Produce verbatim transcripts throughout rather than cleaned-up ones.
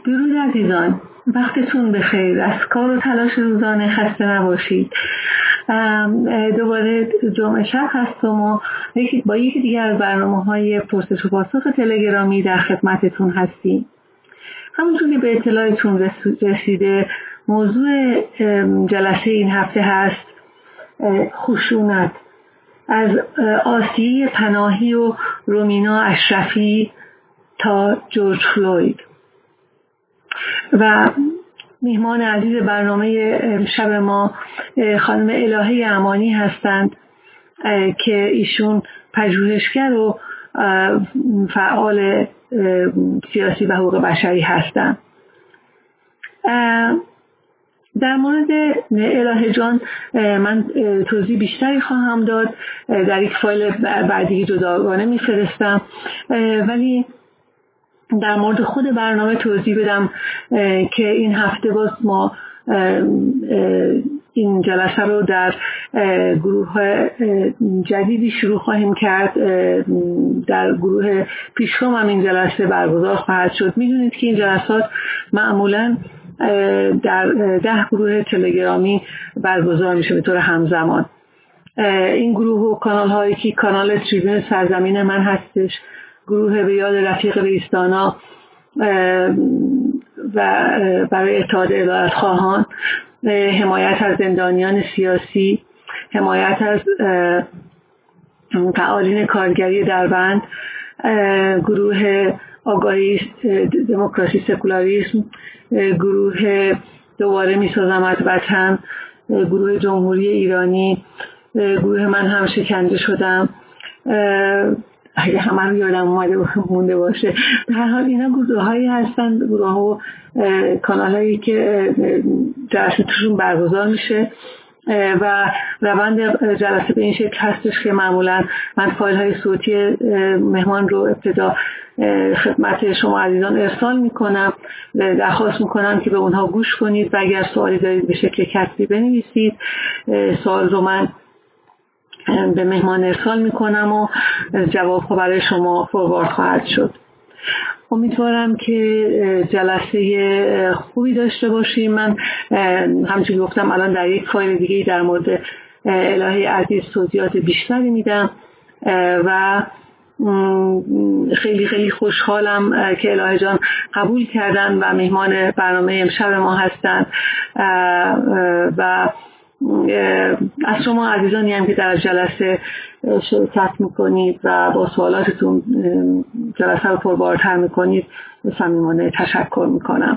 درود عزیزان، وقتتون بخیر، از کار و تلاش روزانه خسته نباشید. دوباره جمعه شب هستم و با یکی دیگر از برنامه‌های پرسش و پاسخ تلگرامی در خدمتتون هستیم. همونطور که به اطلاعتون رسیده، موضوع جلسه این هفته هست خشونت، از آسیه پناهی و رومینا اشرفی تا جورج فلوید. و میهمان عزیز برنامه امشب ما خانم الهه امانی هستند که ایشون پژوهشگر و فعال سیاسی و حقوق بشری هستند. در مورد الهه جان من توضیح بیشتری خواهم داد، در یک فایل بعدی جداگانه میفرستم، ولی در مورد خود برنامه توضیح بدم که این هفته باز ما این جلسه رو در گروه جدیدی شروع خواهیم کرد. در گروه پیشگام هم این جلسه برگزار خواهد شد. میدونید که این جلسات معمولاً در ده گروه تلگرامی برگزار میشه به طور همزمان. این گروه و کانال هایی که کانال تریبون سرزمین من هستش، گروه به یاد رفیق رئیس‌دانا و برای اتحاد عدالت خواهان، حمایت از زندانیان سیاسی، حمایت از فعالین کارگری دربند، گروه آگاهی دموکراسی سکولاریسم، گروه دوباره میسازمت وطن، گروه جمهوری ایرانی، گروه من هم شکنجه شدم، اگه همه رو یادم اومده مونده باشه. در هر حال اینا گروه هایی هستن، گروه ها و کانال هایی که جلسه توشون برگزار میشه و روند جلسه به این شکل هستش که معمولا من فایل های صوتی مهمان رو ابتدا خدمت شما عزیزان ارسال میکنم، درخواست میکنم که به اونها گوش کنید و اگر سوالی دارید به شکل کتبی بنویسید. سوال رو من به مهمان ارسال میکنم و جواب ها برای شما فوروارد خواهد شد. امیدوارم که جلسه خوبی داشته باشیم. من همچنین گفتم الان در یک فایل دیگه در مورد الهه عزیز توضیحات بیشتری میدم و خیلی خیلی خوشحالم که الهه جان قبول کردن و مهمان برنامه امشب ما هستند و از شما عزیزانی هم که در جلسه شرکت میکنید و با سوالاتتون جلسه رو پربارتر میکنید صمیمانه تشکر میکنم.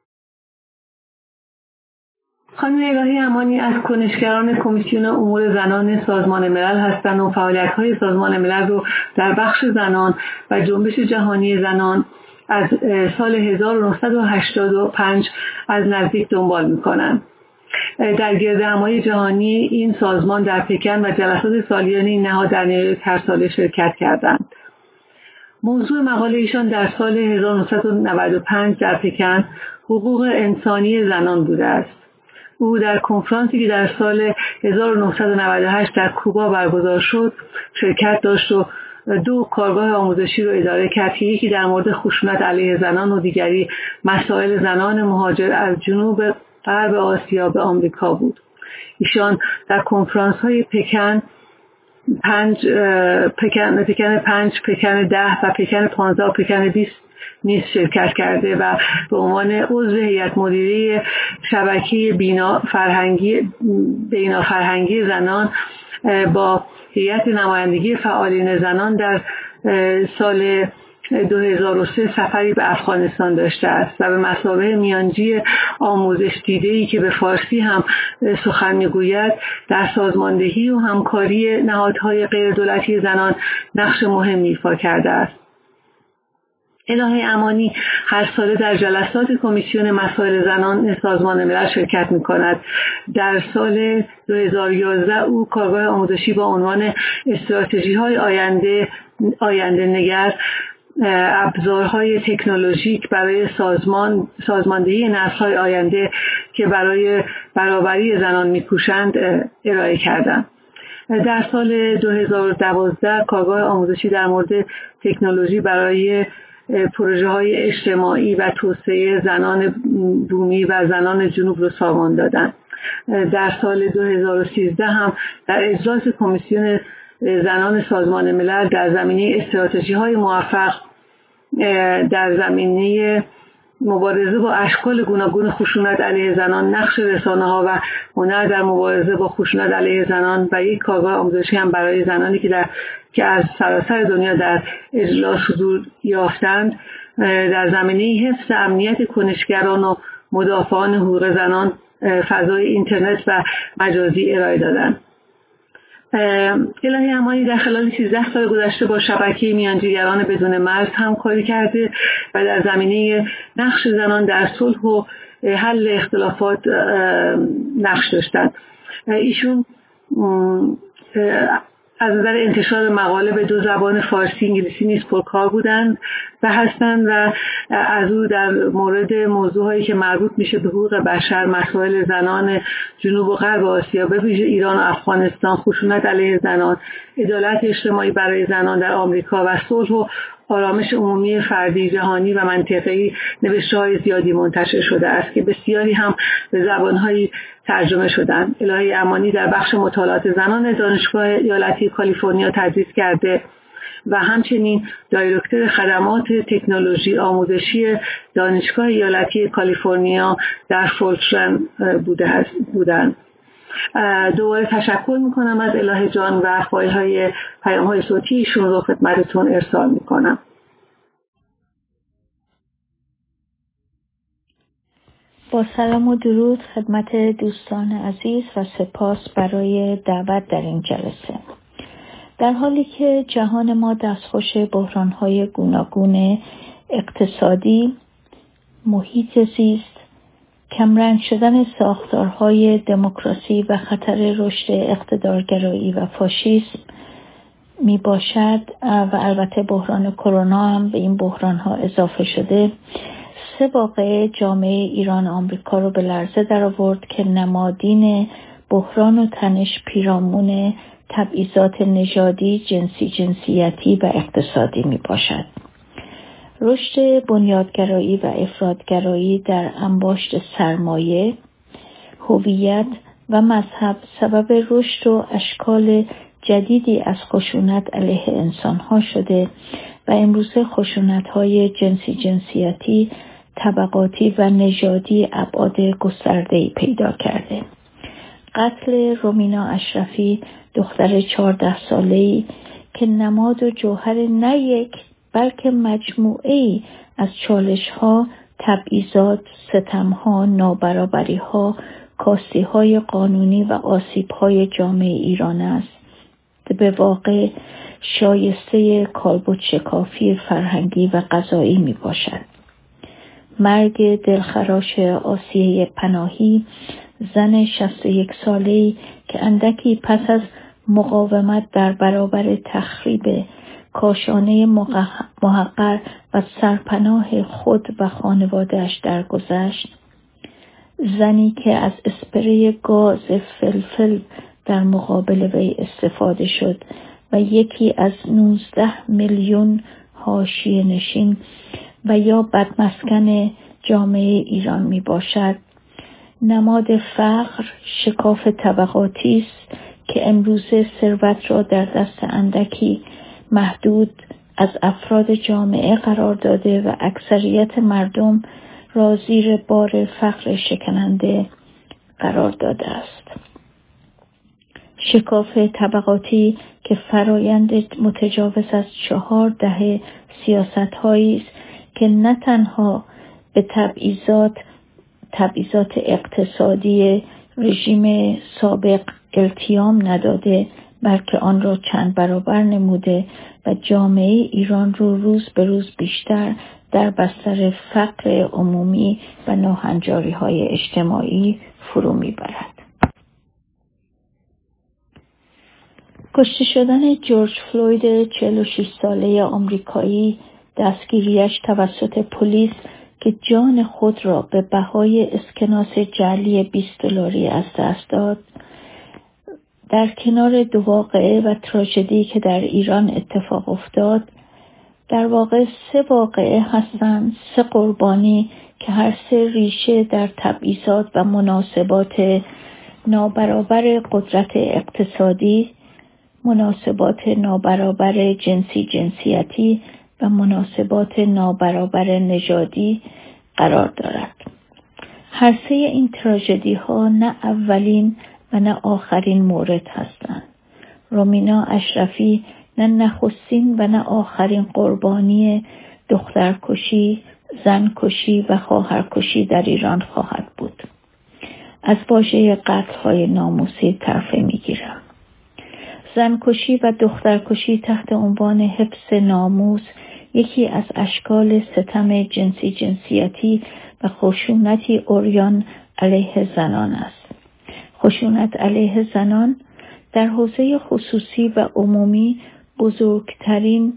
خانم الهه امانی از کنشگران کمیسیون امور زنان سازمان ملل هستند و فعالیت‌های سازمان ملل رو در بخش زنان و جنبش جهانی زنان از سال هزار و نهصد و هشتاد و پنج از نزدیک دنبال میکنند. در گردهمایی جهانی این سازمان در پکن و جلسات سالیانه این نهاد در نیویورک هر ساله شرکت کردند. موضوع مقاله ایشان در سال هزار و نهصد و نود و پنج در پکن حقوق انسانی زنان بوده است. او در کنفرانسی که در سال هزار و نهصد و نود و هشت در کوبا برگزار شد شرکت داشت و دو کارگاه آموزشی رو اداره کرد که یکی در مورد خشونت علیه زنان و دیگری مسائل زنان مهاجر از جنوب غرب آسیا به آمریکا بود. ایشان در کنفرانس های پکن پنج پکن پکن پنج پکن ده و پکن پانزده و پکن بیست نیز شرکت کرده و به عنوان عضو هیئت مدیره شبکه بینا فرهنگی بینا فرهنگی زنان با هیئت نمایندگی فعالین زنان در سال دو هزار و سه سفری به افغانستان داشته است و به مثابه میانجی آموزش دیده‌ای که به فارسی هم سخن میگوید در سازماندهی و همکاری نهادهای غیر دولتی زنان نقش مهمی ایفا کرده است. الهه امانی هر ساله در جلسات کمیسیون مسائل زنان سازمان ملل شرکت می‌کند. در سال دو هزار و یازده او کارگاه آموزشی با عنوان استراتژی‌های آینده آینده نگر ابزارهای تکنولوژیک برای سازمان سازماندهی نسل‌های آینده که برای برابری زنان می‌کوشند ارائه کردند. در سال دو هزار و دوازده کارگاه آموزشی در مورد تکنولوژی برای پروژه های اجتماعی و توسعه زنان بومی و زنان جنوب رو سامان دادن. در سال دو هزار و سیزده هم در اجلاس کمیسیون زنان سازمان ملل در زمینه استراتژی های موفق در زمینه مبارزه با اشکال گوناگون خشونت علیه زنان، نقش رسانه‌ها و هنر در مبارزه با خشونت علیه زنان و یک کارگاه آموزشی هم برای زنانی که در که از سراسر دنیا در اجلاس حضور یافتند در زمینه حفظ امنیت کنشگران و مدافعان حقوق زنان فضای اینترنت و مجازی ارائه دادند. الهی امانی در خلال سیزده سال گذشته با شبکه میانجیگران بدون مرز همکاری کرده و در زمینه نقش زنان در صلح و حل اختلافات نقش داشتند. ایشون از نظر انتشار مقاله به دو زبان فارسی انگلیسی نیز پرکار بودند و هستند و از او در مورد موضوعهایی که مربوط میشه به حقوق بشر، مسائل زنان جنوب و غرب آسیا به ویژه ایران و افغانستان، خشونت علیه زنان، عدالت اجتماعی برای زنان در آمریکا و صلح و آرامش عمومی فردی جهانی و منطقه‌ای نوشته‌های زیادی منتشر شده است که بسیاری هم به زبان‌های ترجمه شدند. الهی امانی در بخش مطالعات زنان دانشگاه ایالتی کالیفرنیا تدریس کرده و همچنین دایرکتور خدمات تکنولوژی آموزشی دانشگاه ایالتی کالیفرنیا در فولترن بوده بودند. دوباره تشکر میکنم از الهه جان و فایل های پیام های صوتی ایشون رو خدمتتون ارسال میکنم. با سلام و درود خدمت دوستان عزیز و سپاس برای دعوت در این جلسه. در حالی که جهان ما دستخوش بحران‌های گوناگون اقتصادی، محیط زیست، کمرنگ شدن ساختارهای دموکراسی و خطر رشد اقتدارگرایی و فاشیسم می باشد و البته بحران کرونا هم به این بحران‌ها اضافه شده، سه واقعه جامعه ایران و آمریکا رو به لرزه در آورد که نمادین بحران و تنش پیرامون تبعیضات نژادی، جنسی، جنسیتی و اقتصادی می باشد. رشد بنیادگرایی و افراطگرایی در انباشت سرمایه، هویت و مذهب سبب رشد و اشکال جدیدی از خشونت علیه انسان‌ها شده و امروزه خشونت‌های جنسی، جنسیتی، طبقاتی و نژادی ابعاد گسترده‌ای پیدا کرده. قتل رومینا اشرفی، دختر چهارده ساله‌ای که نماد و جوهر نه یک بلکه مجموعه‌ای از چالش‌ها، تبعیضات، ستم‌ها، نابرابری‌ها، کاستی‌های قانونی و آسیب‌های جامعه ایران است، به واقع شایسته کالبد شکافی فرهنگی و قضایی می باشد. مرگ دلخراش آسیه پناهی، زن شصت و یک ساله‌ای که اندکی پس از مقاومت در برابر تخریب کاشانه محقر و سرپناه خود و خانواده‌اش درگذشت، زنی که از اسپری گاز فلفل در مقابل وی استفاده شد و یکی از نوزده میلیون حاشیه نشین و یا بدمسکن جامعه ایران می باشد. نماد فقر، شکاف طبقاتی است که امروزه ثروت را در دست اندکی محدود از افراد جامعه قرار داده و اکثریت مردم را زیر بار فقر شکننده قرار داده است. شکاف طبقاتی که فرایند متجاوز از چهار دهه سیاست‌هایی است که نه تنها به تبعیضات تبعیضات اقتصادی رژیم سابق التیام نداده، بلکه آن را چند برابر نموده و جامعه ایران رو روز به روز بیشتر در بستر فقر عمومی و ناهنجاری‌های اجتماعی فرو می‌برد. کشته شدن جورج فلوید چهل و شش ساله آمریکایی، دستگیریش توسط پلیس که جان خود را به بهای اسکناس جعلی بیست دلاری از دست داد، در کنار دو واقعه و تراژدی که در ایران اتفاق افتاد، در واقع سه واقعه هستند، سه قربانی که هر سه ریشه در تبعیضات و مناسبات نابرابر قدرت اقتصادی، مناسبات نابرابر جنسی جنسیتی و مناسبات نابرابر نژادی قرار دارد. هر سه این تراژدی ها نه اولین و نه آخرین مورد هستند. رومینا اشرفی نه نخستین و نه آخرین قربانی دخترکشی، زنکشی و خواهرکشی در ایران خواهد بود. از واژه قتل‌های ناموسی طرفه می‌گیرم. زنکشی و دخترکشی تحت عنوان حفظ ناموس یکی از اشکال ستم جنسی جنسیتی و خشونتی عریان علیه زنان است. خشونت علیه زنان در حوزه خصوصی و عمومی بزرگترین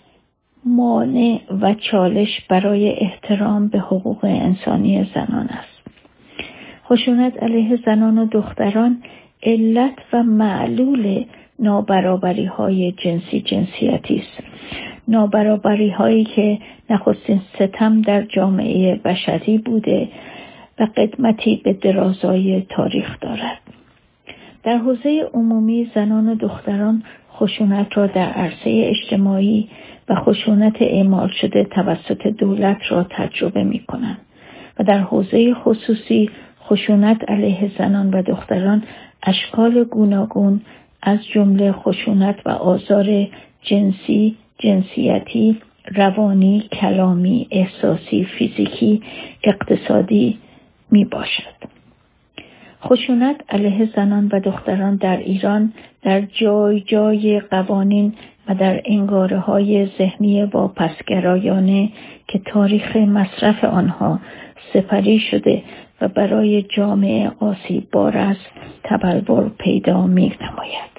مانع و چالش برای احترام به حقوق انسانی زنان است. خشونت علیه زنان و دختران علت و معلول نابرابری های جنسی جنسیتی است. نابرابری هایی که نخستین ستم در جامعه بشری بوده و قدمتی به درازای تاریخ دارد. در حوزه عمومی زنان و دختران خشونت را در عرصه اجتماعی و خشونت اعمال شده توسط دولت را تجربه می کنند و در حوزه خصوصی خشونت علیه زنان و دختران اشکال گوناگون از جمله خشونت و آزار جنسی، جنسیتی، روانی، کلامی، احساسی، فیزیکی، اقتصادی می باشد. خشونت علیه زنان و دختران در ایران در جای جای قوانین و در انگاره‌های ذهنی واپسگرایانه که تاریخ مصرف آنها سپری شده و برای جامعه آسیب بار است تبلور پیدا می نماید.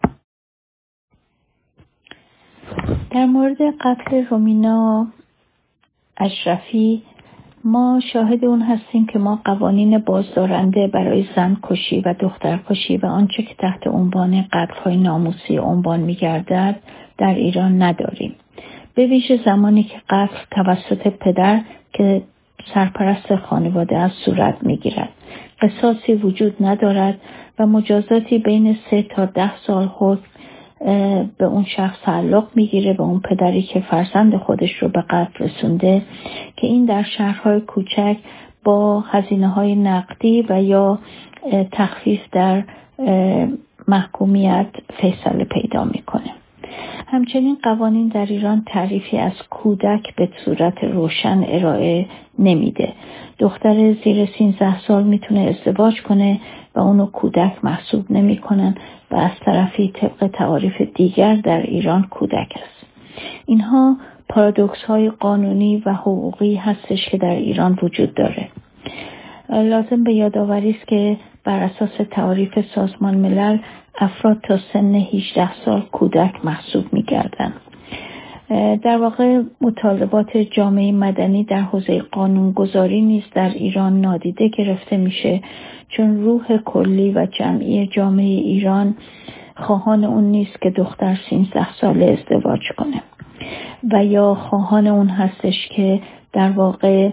در مورد قتل رومینا اشرفی ما شاهد اون هستیم که ما قوانین بازدارنده برای زن کشی و دختر کشی و آنچه که تحت عنوان قتل‌های ناموسی عنوان می‌گردد در ایران نداریم. به ویژه زمانی که قتل توسط پدر که سرپرست خانواده از صورت می‌گیرد. قصاصی وجود ندارد و مجازاتی بین سه تا ده سال حکم به اون شخص تعلق میگیره، به اون پدری که فرزند خودش رو به قتل رسونده، که این در شهرهای کوچک با هزینه‌های نقدی و یا تخفیف در محکومیت فیصله پیدا میکنه. همچنین قوانین در ایران تعریفی از کودک به صورت روشن ارائه نمیده. دختر زیر سیزده سال میتونه ازدواج کنه و اونو کودک محسوب نمی کنن و از طرفی طبق تعاریف دیگر در ایران کودک است. اینها پارادوکس های قانونی و حقوقی هستش که در ایران وجود داره. لازم به یادآوری است که بر اساس تعاریف سازمان ملل افراد تا سن هجده سال کودک محسوب می گردن. در واقع مطالبات جامعه مدنی در حوزه قانونگذاری نیز در ایران نادیده گرفته میشه، چون روح کلی و جمعی جامعه ایران خواهان اون نیست که دختر سیزده ساله ازدواج کنه و یا خواهان اون هستش که در واقع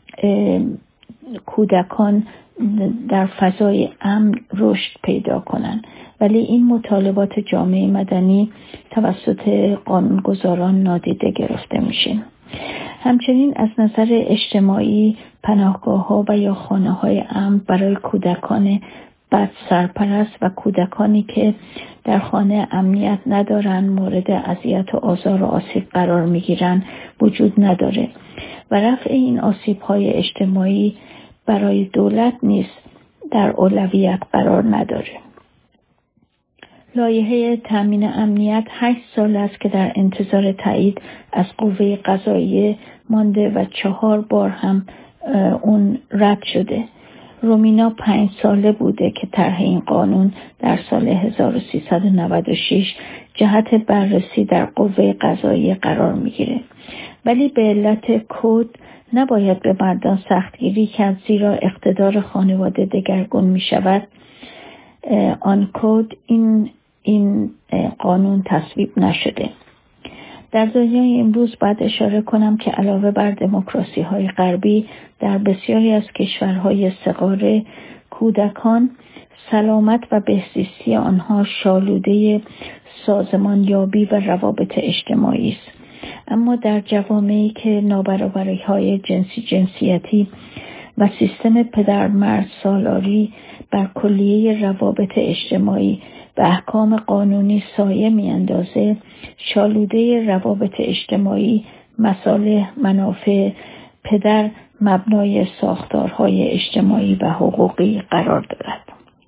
کودکان در فضای امن رشد پیدا کنن، ولی این مطالبات جامعه مدنی توسط قانونگذاران نادیده گرفته میشه. همچنین از نظر اجتماعی پناهگاه‌ها و یا خانه‌های امن برای کودکان بد سرپرست و کودکانی که در خانه امنیت ندارن، مورد اذیت و آزار و آسیب قرار میگیرن وجود نداره و رفع این آسیب‌های اجتماعی برای دولت نیست در اولویت قرار نداره. لایحه تامین امنیت هشت سال است که در انتظار تایید از قوه قضاییه مانده و چهار بار هم اون رد شده. رومینا پنج ساله بوده که طرح این قانون در سال هزار و سیصد و نود و شش جهت بررسی در قوه قضاییه قرار میگیره، ولی به علت کد نباید به مردان سختگیری کرد، زیرا اقتدار خانواده دگرگون می شود. آن کد این این قانون تصویب نشده. در دنیای امروز باید اشاره کنم که علاوه بر دموکراسی های غربی در بسیاری از کشورهای صغار کودکان سلامت و بهزیستی آنها شالوده سازمانیابی و روابط اجتماعی است. اما در جوامعی که نابرابری‌های جنسی جنسیتی و سیستم پدر مرد سالاری بر کلیه روابط اجتماعی و احکام قانونی سایه می‌اندازه، شالوده روابط اجتماعی، مصالح، منافع پدر مبنای ساختارهای اجتماعی و حقوقی قرار دارد.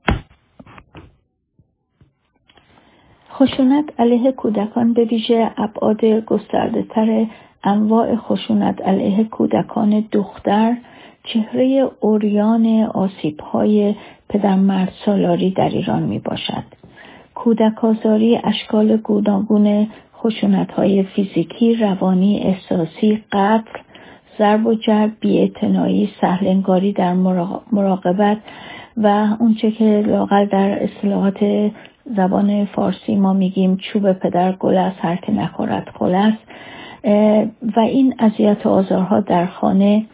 خشونت علیه کودکان به ویژه ابعاد گسترده‌تر انواع خشونت علیه کودکان دختر چهره عریان آسیب‌های پدر مرد سالاری در ایران می باشد. کودک آزاری اشکال گوناگون خشونت‌های فیزیکی، روانی، احساسی، قتل، ضرب و جرب، بی‌اعتنایی، سهل‌انگاری در مراقبت و اونچه که لااقل در اصطلاحات زبان فارسی ما میگیم چوب پدر گل است، هر که نخورد خل است، و این اذیت و آزارها در خانه،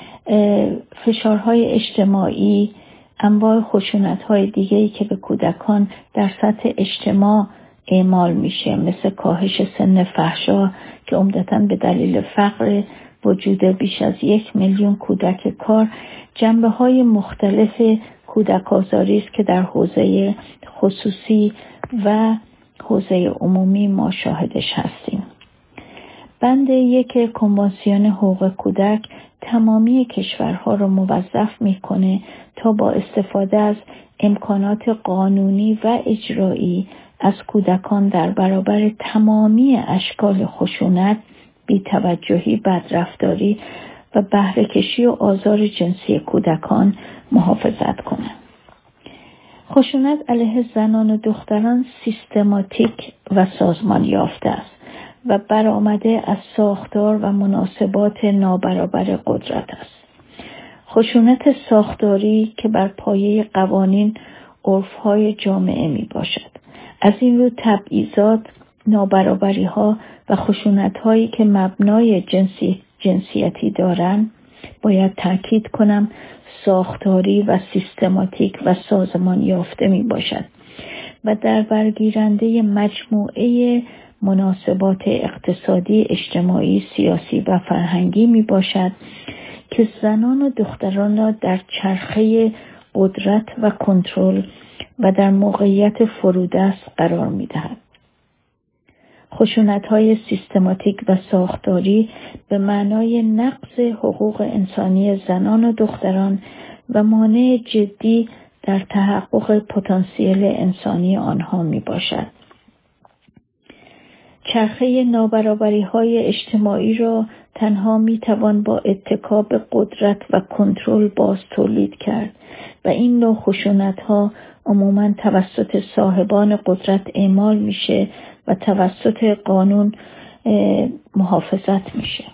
فشارهای اجتماعی، انواع خشونت‌های دیگه‌ای که به کودکان در سطح اجتماع اعمال میشه، مثل کاهش سن فحشا که عمدتاً به دلیل فقر وجود بیش از یک میلیون کودک کار، جنبه‌های مختلف کودک آزاری است که در حوزه خصوصی و حوزه عمومی ما شاهدش هستیم. بند یک کنوانسیون حقوق کودک تمامی کشورها را موظف میکنه تا با استفاده از امکانات قانونی و اجرایی از کودکان در برابر تمامی اشکال خشونت، بی‌توجهی، بدرفتاری و بهره‌کشی و آزار جنسی کودکان محافظت کنند. خشونت علیه زنان و دختران سیستماتیک و سازمان یافته است و برآمده از ساختار و مناسبات نابرابر قدرت است. خشونت ساختاری که بر پایه قوانین عرف‌های جامعه می باشد. از این رو تبعیضات، نابرابری‌ها و خشونت‌هایی که مبنای جنسی جنسیتی دارند باید تاکید کنم ساختاری و سیستماتیک و سازمان یافته می باشد و در برگیرنده مجموعه مناسبات اقتصادی، اجتماعی، سیاسی و فرهنگی می باشد که زنان و دختران را در چرخه قدرت و کنترل و در موقعیت فرودست قرار می دهد. خشونت‌های سیستماتیک و ساختاری به معنای نقض حقوق انسانی زنان و دختران و مانع جدی در تحقق پتانسیل انسانی آنها می باشد. چرخه نابرابری‌های اجتماعی را تنها می توان با اتکا به قدرت و کنترل باز تولید کرد و این نوع خشونت‌ها عموماً توسط صاحبان قدرت اعمال میشه و توسط قانون محافظت میشه.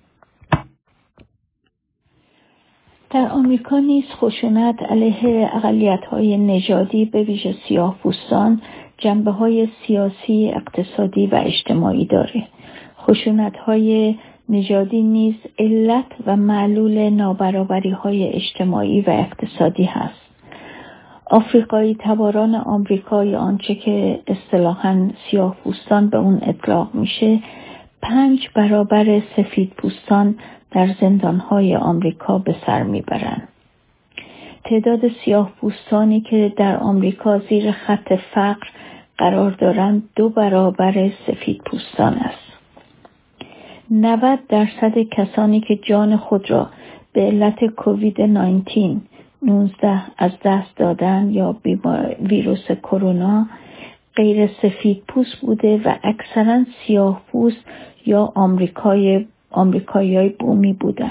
در آمریکا نیز خشونت علیه اقلیت‌های نژادی به ویژه سیاه‌پوستان جنبه‌های سیاسی، اقتصادی و اجتماعی داره. خشونت‌های نژادی نیز علت و معلول نابرابری‌های اجتماعی و اقتصادی هست. آفریقایی تباران آمریکا یا آنچه که اصطلاحاً سیاه‌پوستان به اون اطلاق میشه، پنج برابر سفیدپوستان در زندان‌های آمریکا به سر میبرند. تعداد سیاه‌پوستانی که در آمریکا زیر خط فقر قرار دارند دو برابر سفیدپوستان است. نود درصد کسانی که جان خود را به علت کووید نوزده از دست دادن یا ویروس کرونا غیر سفید پوست بوده و اکثرا سیاه پوست یا آمریکای آمریکایی‌های بومی بودن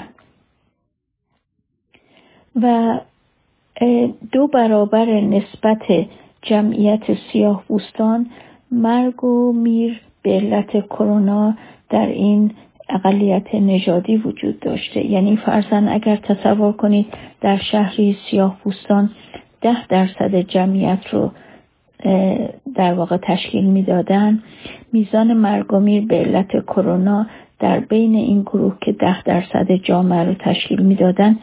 و دو برابر نسبت جمعیت سیاه پوستان مرگ و میر به علت کرونا در این اقلیت نژادی وجود داشته. یعنی فرضاً اگر تصور کنید در شهری سیاه پوستان ده درصد جمعیت رو در واقع تشکیل میدادن، میزان مرگ و میر به علت کرونا در بین این گروه که ده درصد جامعه رو تشکیل میدادن